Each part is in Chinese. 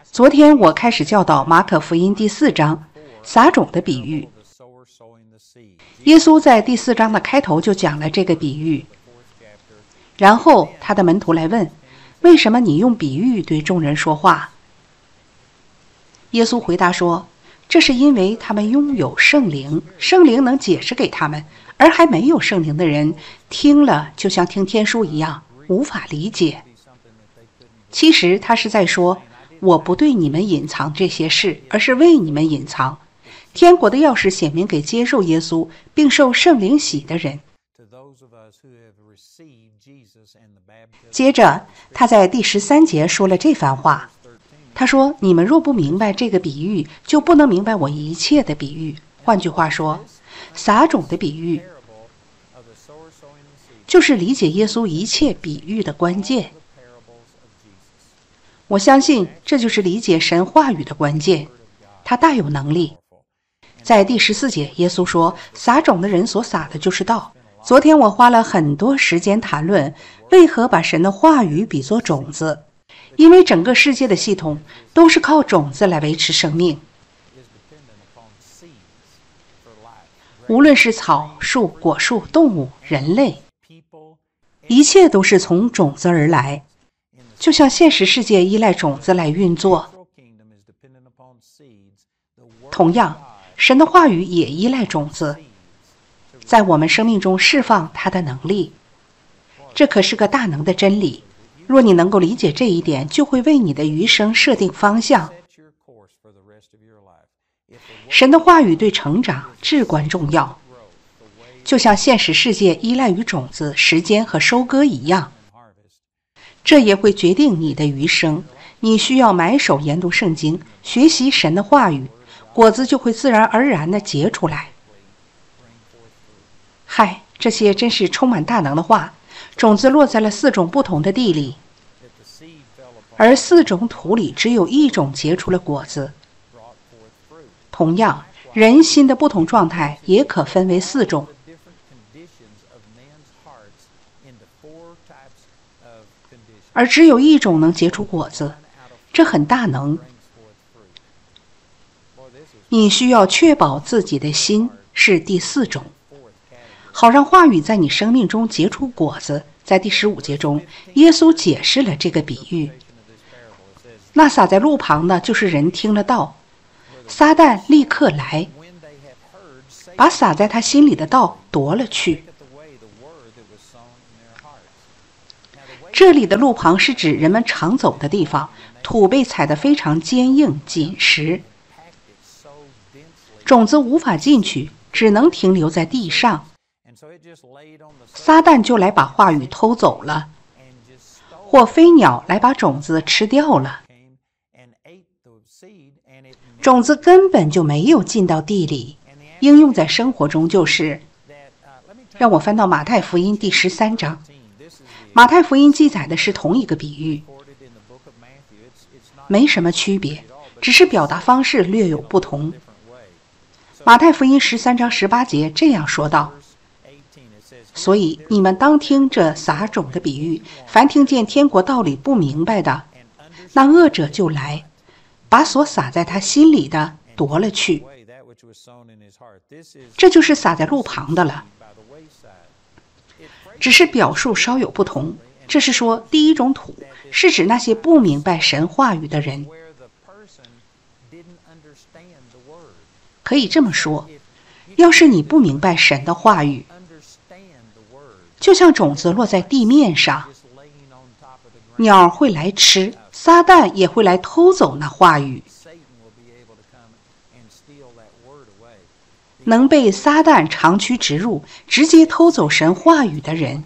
昨天我开始教导马可福音第4章撒种的比喻。耶稣在第4章的开头就讲了这个比喻，然后他的门徒来问，为什么你用比喻对众人说话？耶稣回答说，这是因为他们拥有圣灵，圣灵能解释给他们，而还没有圣灵的人听了就像听天书一样，无法理解。其实他是在说，我不对你们隐藏这些事，而是为你们隐藏。天国的钥匙显明给接受耶稣并受圣灵洗的人。接着他在第13节说了这番话，他说，你们若不明白这个比喻，就不能明白我一切的比喻。换句话说，撒种的比喻就是理解耶稣一切比喻的关键。我相信这就是理解神话语的关键，它大有能力。在第14节，耶稣说，撒种的人所撒的就是道。昨天我花了很多时间谈论为何把神的话语比作种子，因为整个世界的系统都是靠种子来维持生命。无论是草、树、果树、动物、人类，一切都是从种子而来，就像现实世界依赖种子来运作。同样，神的话语也依赖种子，在我们生命中释放它的能力。这可是个大能的真理，若你能够理解这一点，就会为你的余生设定方向。神的话语对成长至关重要，就像现实世界依赖于种子、时间和收割一样。这也会决定你的余生。你需要埋首研读圣经，学习神的话语，果子就会自然而然地结出来。嗨，这些真是充满大能的话。种子落在了4种不同的地里，而4种土里只有1种结出了果子。同样，人心的不同状态也可分为4种，而只有1种能结出果子，这很大能。你需要确保自己的心是第4种，好让话语在你生命中结出果子。在第15节中，耶稣解释了这个比喻。那撒在路旁的，就是人听了道，撒旦立刻来，把撒在他心里的道夺了去。这里的路旁是指人们常走的地方，土被踩得非常坚硬紧实，种子无法进去，只能停留在地上。撒旦就来把话语偷走了，或飞鸟来把种子吃掉了。种子根本就没有进到地里。应用在生活中就是，让我翻到马太福音第13章。马太福音记载的是同一个比喻，没什么区别，只是表达方式略有不同。马太福音13章18节这样说道，所以你们当听这撒种的比喻，凡听见天国道理不明白的，那恶者就来，把所撒在他心里的夺了去。这就是撒在路旁的了，只是表述稍有不同。这是说，第1种土是指那些不明白神话语的人。可以这么说，要是你不明白神的话语，就像种子落在地面上，鸟会来吃，撒旦也会来偷走那话语。能被撒旦长驱直入，直接偷走神话语的人，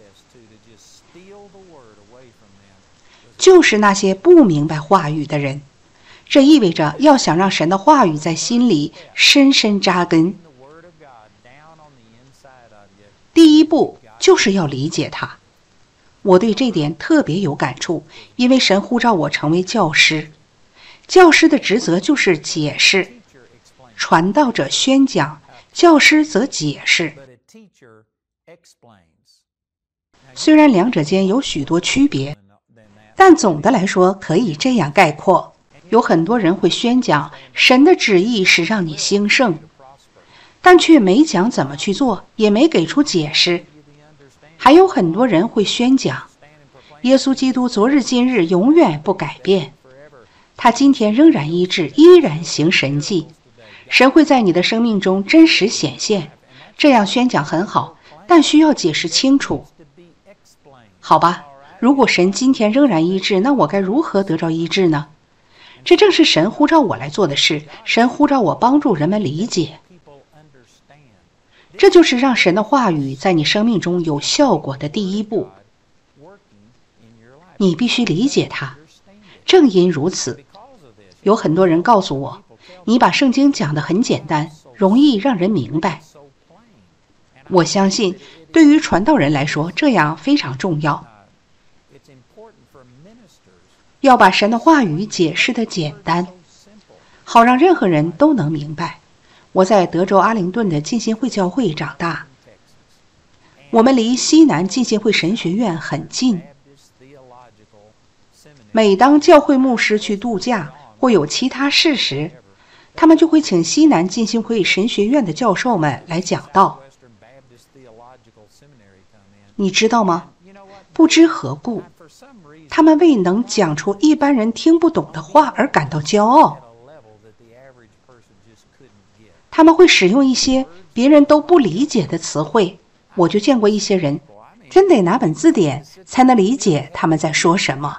就是那些不明白话语的人。这意味着，要想让神的话语在心里深深扎根，第1步就是要理解它。我对这点特别有感触，因为神呼召我成为教师。教师的职责就是解释，传道者宣讲，教师则解释。虽然两者间有许多区别，但总的来说可以这样概括： 有很多人会宣讲神的旨意是让你兴盛，但却没讲怎么去做，也没给出解释。还有很多人会宣讲耶稣基督昨日今日永远不改变，他今天仍然医治，依然行神迹，神会在你的生命中真实显现。这样宣讲很好，但需要解释清楚。好吧，如果神今天仍然医治，那我该如何得着医治呢？这正是神呼召我来做的事，神呼召我帮助人们理解。这就是让神的话语在你生命中有效果的第一步。你必须理解它。正因如此，有很多人告诉我，你把圣经讲得很简单，容易让人明白。我相信对于传道人来说，这样非常重要。要把神的话语解释得简单，好让任何人都能明白。我在德州阿灵顿的浸信会教会长大，我们离西南浸信会神学院很近。每当教会牧师去度假或有其他事时，他们就会请西南浸信会神学院的教授们来讲道。你知道吗？不知何故，他们为能讲出一般人听不懂的话而感到骄傲。他们会使用一些别人都不理解的词汇，我就见过一些人真得拿本字典才能理解他们在说什么。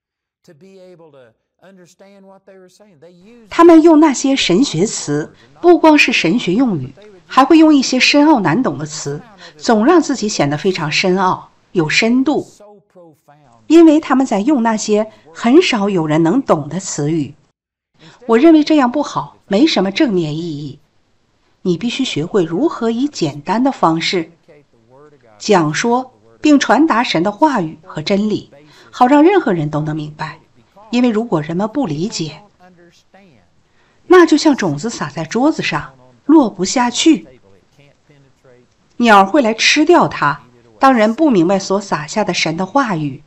他们用那些神学词，不光是神学用语，还会用一些深奥难懂的词，总让自己显得非常深奥有深度，因为他们在用那些很少有人能懂的词语。我认为这样不好，没什么正面意义。你必须学会如何以简单的方式讲说并传达神的话语和真理，好让任何人都能明白。因为如果人们不理解，那就像种子撒在桌子上，落不下去，鸟会来吃掉它。当人不明白所撒下的神的话语，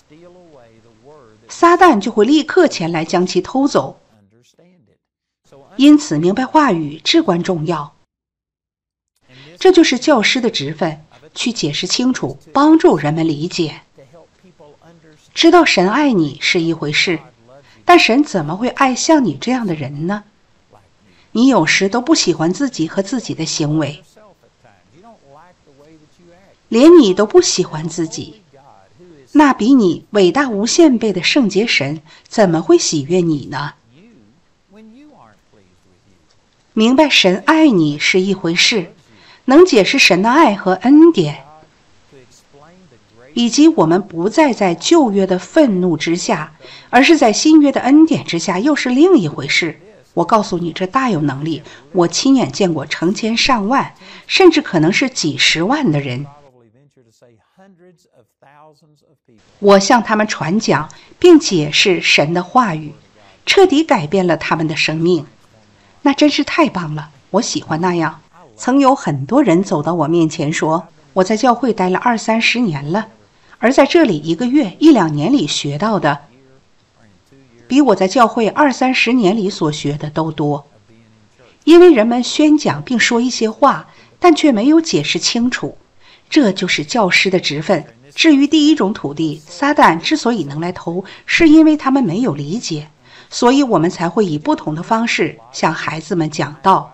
撒旦就会立刻前来将其偷走。因此明白话语至关重要。这就是教师的职分，去解释清楚，帮助人们理解。知道神爱你是一回事，但神怎么会爱像你这样的人呢？你有时都不喜欢自己和自己的行为，连你都不喜欢自己，那比你伟大无限倍的圣洁神怎么会喜悦你呢？明白神爱你是一回事，能解释神的爱和恩典，以及我们不再在旧约的愤怒之下，而是在新约的恩典之下，又是另一回事。我告诉你，这大有能力。我亲眼见过成千上万，甚至可能是几十万的人。我向他们传讲并解释神的话语，彻底改变了他们的生命。那真是太棒了，我喜欢那样。曾有很多人走到我面前说，我在教会待了20-30年了，而在这里1个月、1-2年里学到的，比我在教会20-30年里所学的都多。因为人们宣讲并说一些话，但却没有解释清楚，这就是教师的职分。至于第一种土地，撒旦之所以能来偷，是因为他们没有理解，所以我们才会以不同的方式向孩子们讲道，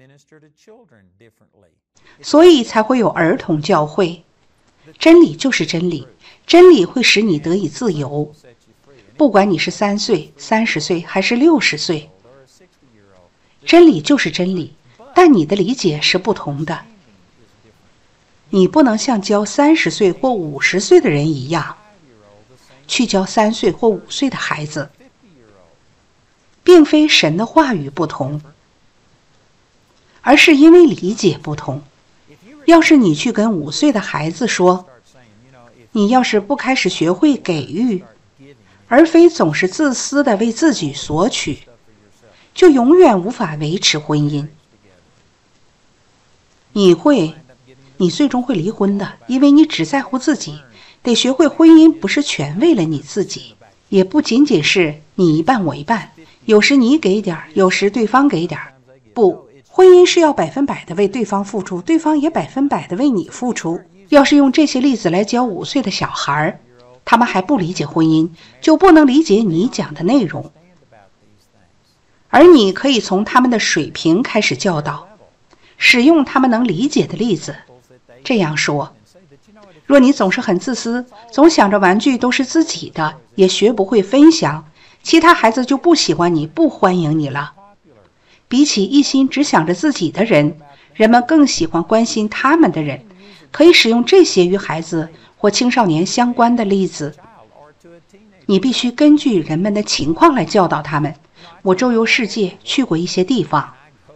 所以才会有儿童教会。真理就是真理，真理会使你得以自由，不管你是3岁、30岁还是60岁，真理就是真理，但你的理解是不同的。你不能像教30岁或50岁的人一样，去教3岁或5岁的孩子。并非神的话语不同，而是因为理解不同。要是你去跟5岁的孩子说，你要是不开始学会给予，而非总是自私地为自己索取，就永远无法维持婚姻。你最终会离婚的，因为你只在乎自己。得学会婚姻不是全为了你自己， 也不仅仅是你一半我一半，有时你给点，有时对方给点。不，婚姻是要100%的为对方付出，对方也100%的为你付出。要是用这些例子来教5岁的小孩，他们还不理解婚姻，就不能理解你讲的内容。而你可以从他们的水平开始教导，使用他们能理解的例子。这样说，若你总是很自私，总想着玩具都是自己的，也学不会分享，其他孩子就不喜欢你，不欢迎你了。比起一心只想着自己的人，人们更喜欢关心他们的人。可以使用这些与孩子或青少年相关的例子。你必须根据人们的情况来教导他们。我周游世界，去过一些地方，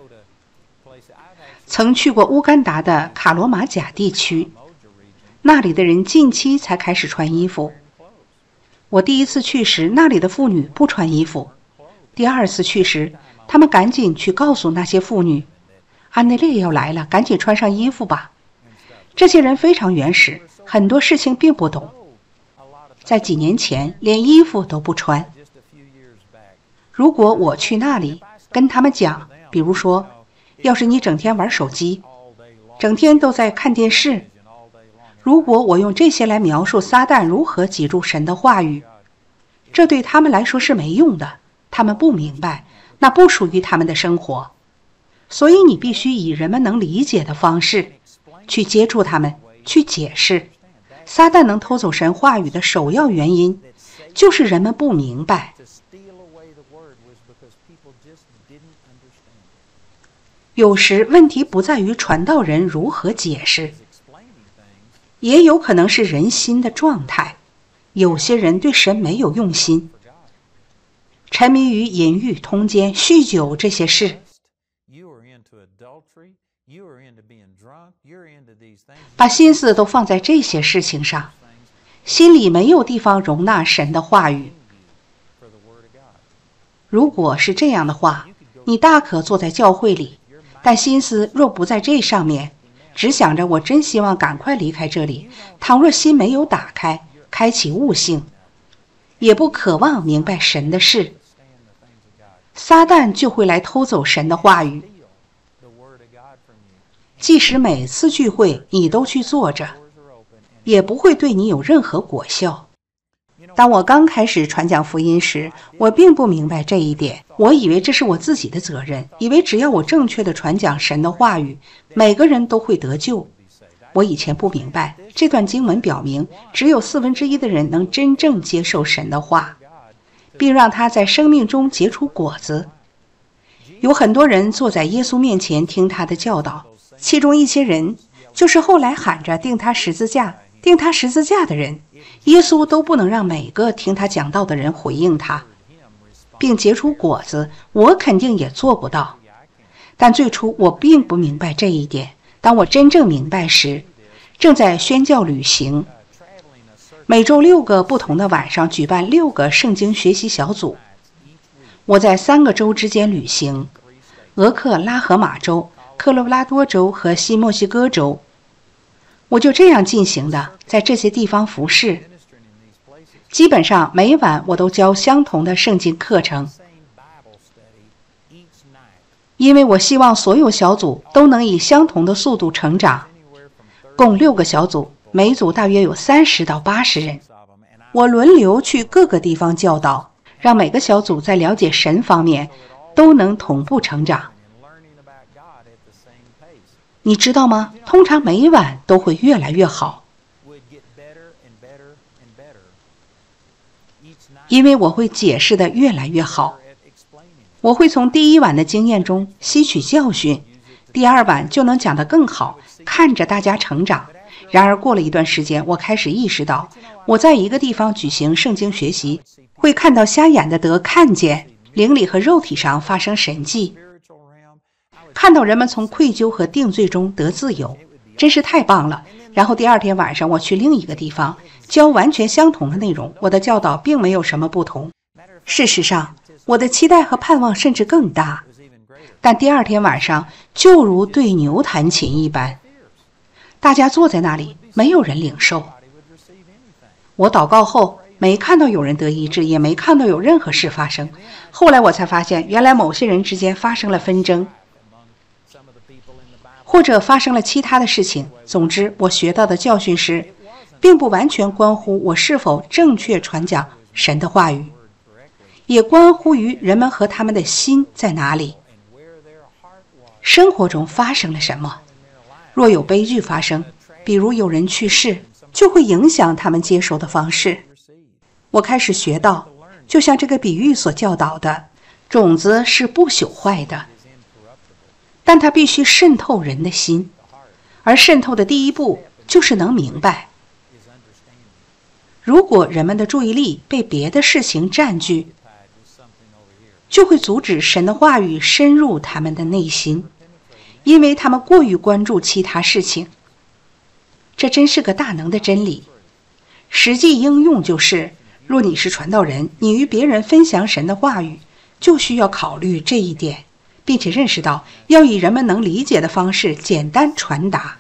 曾去过乌干达的卡罗马贾地区，那里的人近期才开始穿衣服。我第一次去时，那里的妇女不穿衣服。第二次去时，他们赶紧去告诉那些妇女，安内列要来了，赶紧穿上衣服吧。这些人非常原始，很多事情并不懂。在几年前，连衣服都不穿。如果我去那里跟他们讲，比如说，要是你整天玩手机，整天都在看电视，如果我用这些来描述撒旦如何挤住神的话语，这对他们来说是没用的，他们不明白，那不属于他们的生活。所以你必须以人们能理解的方式去接触他们，去解释。撒旦能偷走神话语的首要原因，就是人们不明白。有时问题不在于传道人如何解释，也有可能是人心的状态。有些人对神没有用心，沉迷于淫欲、通奸、酗酒这些事，把心思都放在这些事情上，心里没有地方容纳神的话语。如果是这样的话，你大可坐在教会里，但心思若不在这上面，只想着我真希望赶快离开这里，倘若心没有打开，开启悟性，也不渴望明白神的事，撒旦就会来偷走神的话语。即使每次聚会你都去坐着，也不会对你有任何果效。当我刚开始传讲福音时，我并不明白这一点，我以为这是我自己的责任，以为只要我正确的传讲神的话语，每个人都会得救。我以前不明白，这段经文表明只有1/4的人能真正接受神的话，并让他在生命中结出果子。有很多人坐在耶稣面前听他的教导，其中一些人就是后来喊着钉他十字架的人。耶稣都不能让每个听他讲道的人回应他，并结出果子，我肯定也做不到。但最初我并不明白这一点，当我真正明白时，正在宣教旅行，每周6个不同的晚上举办6个圣经学习小组。我在3个州之间旅行，俄克拉荷马州、科罗拉多州和西墨西哥州。我就这样进行的，在这些地方服侍。基本上每晚我都教相同的圣经课程，因为我希望所有小组都能以相同的速度成长。共6个小组，每组大约有30到80人。我轮流去各个地方教导，让每个小组在了解神方面都能同步成长。你知道吗？通常每晚都会越来越好，因为我会解释得越来越好。我会从第1晚的经验中吸取教训，第2晚就能讲得更好，看着大家成长。然而过了一段时间，我开始意识到，我在一个地方举行圣经学习，会看到瞎眼的得看见，灵里和肉体上发生神迹，看到人们从愧疚和定罪中得自由，真是太棒了。然后第2天晚上我去另一个地方教完全相同的内容，我的教导并没有什么不同。事实上，我的期待和盼望甚至更大，但第2天晚上就如对牛弹琴一般，大家坐在那里，没有人领受。我祷告后， 没看到有人得医治，也没看到有任何事发生。后来我才发现，原来某些人之间发生了纷争，或者发生了其他的事情。总之，我学到的教训是，并不完全关乎我是否正确传讲神的话语，也关乎于人们和他们的心在哪里，生活中发生了什么。若有悲剧发生，比如有人去世，就会影响他们接受的方式。我开始学到，就像这个比喻所教导的，种子是不朽坏的，但它必须渗透人的心，而渗透的第一步就是能明白。如果人们的注意力被别的事情占据，就会阻止神的话语深入他们的内心，因为他们过于关注其他事情。这真是个大能的真理。实际应用就是，若你是传道人，你与别人分享神的话语，就需要考虑这一点，并且认识到要以人们能理解的方式简单传达。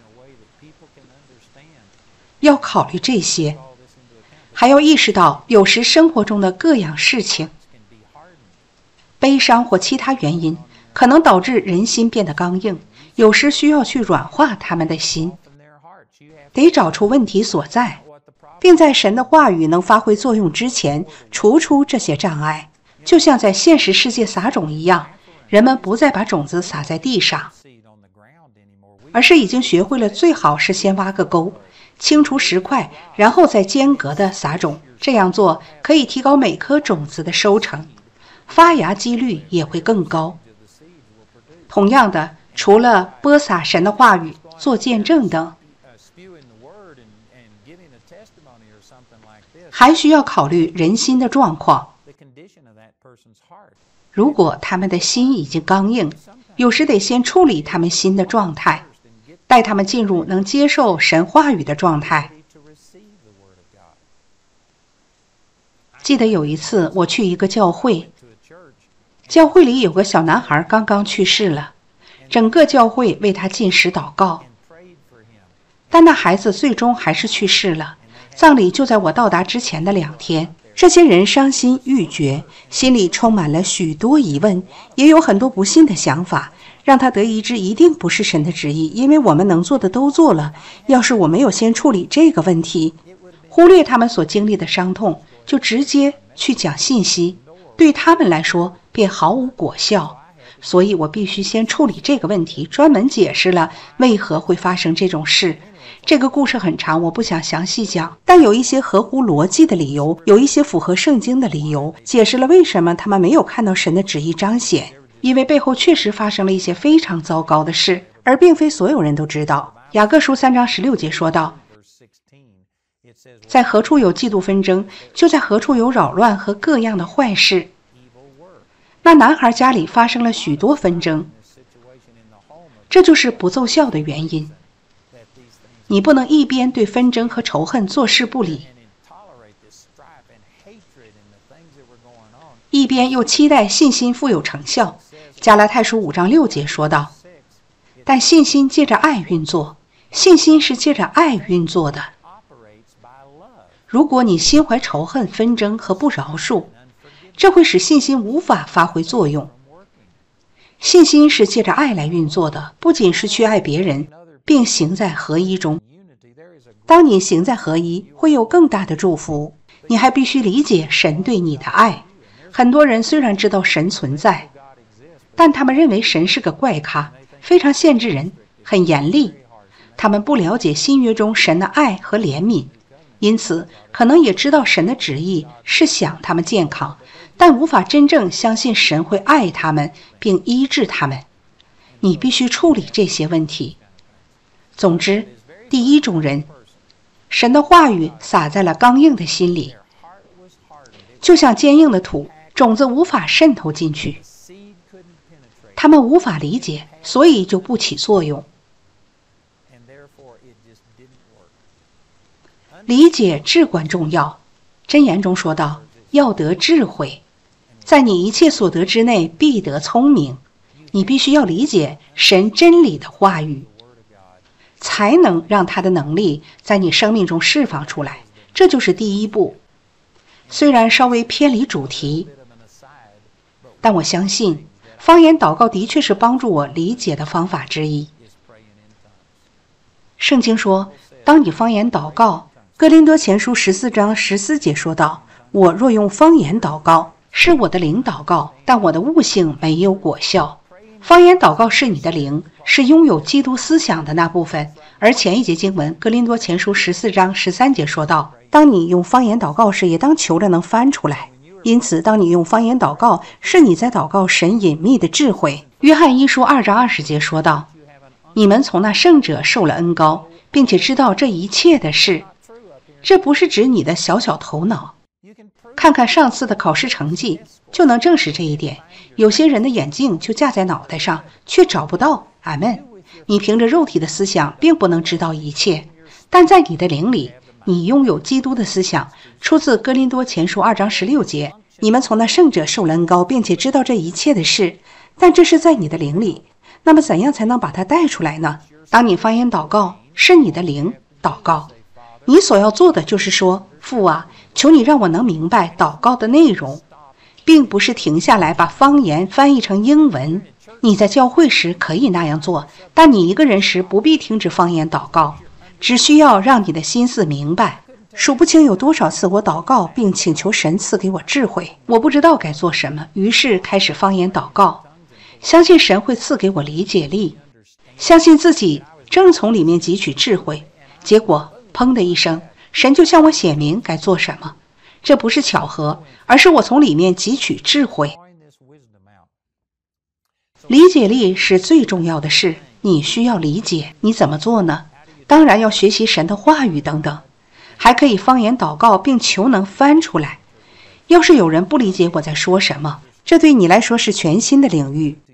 要考虑这些，还要意识到有时生活中的各样事情，悲伤或其他原因可能导致人心变得刚硬，有时需要去软化他们的心，得找出问题所在，并在神的话语能发挥作用之前除出这些障碍。就像在现实世界撒种一样，人们不再把种子撒在地上，而是已经学会了最好是先挖个沟，清除石块，然后再间隔的撒种。这样做可以提高每颗种子的收成，发芽几率也会更高。同样的，除了播撒神的话语、做见证等，还需要考虑人心的状况。如果他们的心已经刚硬，有时得先处理他们心的状态，带他们进入能接受神话语的状态。记得有一次我去一个教会，教会里有个小男孩刚刚去世了，整个教会为他禁食祷告，但那孩子最终还是去世了。葬礼就在我到达之前的2天。这些人伤心欲绝，心里充满了许多疑问，也有很多不信的想法。让他得医治一定不是神的旨意，因为我们能做的都做了。要是我没有先处理这个问题，忽略他们所经历的伤痛，就直接去讲信息，对他们来说便毫无果效。所以我必须先处理这个问题，专门解释了为何会发生这种事。这个故事很长，我不想详细讲，但有一些合乎逻辑的理由，有一些符合圣经的理由，解释了为什么他们没有看到神的旨意彰显。因为背后确实发生了一些非常糟糕的事，而并非所有人都知道。雅各书3章16节说道，在何处有嫉妒纷争，就在何处有扰乱和各样的坏事。那男孩家里发生了许多纷争，这就是不奏效的原因。你不能一边对纷争和仇恨坐视不理，一边又期待信心富有成效。加拉太书5章6节说道，但信心借着爱运作，信心是借着爱运作的。如果你心怀仇恨、纷争和不饶恕，这会使信心无法发挥作用。信心是借着爱来运作的，不仅是去爱别人，并行在合一中。当你行在合一，会有更大的祝福。你还必须理解神对你的爱。很多人虽然知道神存在，但他们认为神是个怪咖，非常限制人，很严厉。他们不了解新约中神的爱和怜悯，因此可能也知道神的旨意是想他们健康，但无法真正相信神会爱他们并医治他们。你必须处理这些问题。总之，第一种人，神的话语撒在了刚硬的心里，就像坚硬的土，种子无法渗透进去，他们无法理解，所以就不起作用。理解至关重要。箴言中说道，要得智慧，在你一切所得之内必得聪明。你必须要理解神真理的话语，才能让他的能力在你生命中释放出来。这就是第一步。 虽然稍微偏离主题，但我相信方言祷告的确是帮助我理解的方法之一。圣经说，当你方言祷告，哥林多前书14章14节说道，我若用方言祷告，是我的灵祷告，但我的悟性没有果效。方言祷告是你的灵，是拥有基督思想的那部分。而前一节经文哥林多前书14章13节说道，当你用方言祷告时，也当求着能翻出来。因此当你用方言祷告，是你在祷告神隐秘的智慧。约翰一书2章20节说道，你们从那圣者受了恩膏，并且知道这一切的事。这不是指你的小小头脑，看看上次的考试成绩就能证实这一点。有些人的眼镜就架在脑袋上，却找不到。阿们。你凭着肉体的思想并不能知道一切，但在你的灵里，你拥有基督的思想。出自哥林多前书2章16节，你们从那圣者受了恩膏，并且知道这一切的事，但这是在你的灵里。那么怎样才能把它带出来呢？当你方言祷告，是你的灵祷告，你所要做的就是说，父啊，求你让我能明白祷告的内容，并不是停下来把方言翻译成英文。你在教会时可以那样做，但你一个人时不必停止方言祷告，只需要让你的心思明白。数不清有多少次我祷告并请求神赐给我智慧，我不知道该做什么，于是开始方言祷告，相信神会赐给我理解力，相信自己正从里面汲取智慧。结果砰的一声，神就向我显明该做什么。这不是巧合，而是我从里面汲取智慧。理解力是最重要的事，你需要理解。你怎么做呢？当然要学习神的话语等等，还可以方言祷告并求能翻出来。要是有人不理解我在说什么，这对你来说是全新的领域，